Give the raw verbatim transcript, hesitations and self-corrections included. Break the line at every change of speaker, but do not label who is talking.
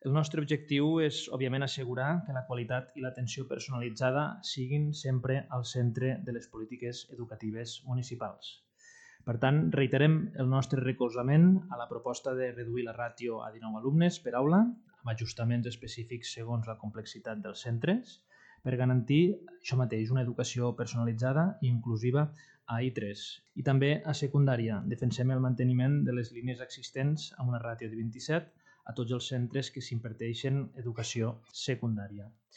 El nostre objectiu és, òbviament, assegurar que la qualitat i l'atenció personalitzada siguin sempre al centre de les polítiques educatives municipals. Per tant, reiterem el nostre recolzament a la proposta de reduir la ràtio a dinou alumnes per aula, amb ajustaments específics segons la complexitat dels centres, per garantir això mateix, una educació personalitzada i inclusiva a I tres. I també a secundària defensem el manteniment de les línies existents amb una ràtio de vint-i-set a tots els centres que s'imparteixen educació secundària.